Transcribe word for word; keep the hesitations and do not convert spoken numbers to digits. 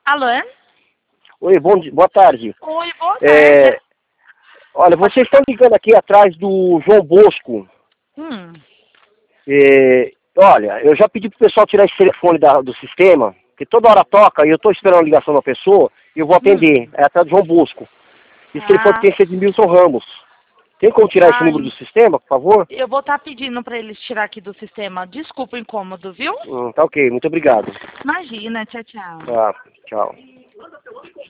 Alô? Oi, bom dia, boa tarde. Oi, boa tarde. É, olha, vocês estão ligando aqui atrás do João Bosco. Hum. É, olha, eu já pedi pro pessoal tirar esse telefone da, do sistema, que toda hora toca e eu estou esperando a ligação da pessoa e eu vou atender. Hum. É atrás do João Bosco. Esse telefone Ah, tem que ser de Milton Ramos. Tem como tirar esse número ai, do sistema, por favor? eu vou estar pedindo para eles tirar aqui do sistema. Desculpa o incômodo, viu? Hum, tá ok, muito obrigado. Imagina, tchau, tchau. Tá, tchau.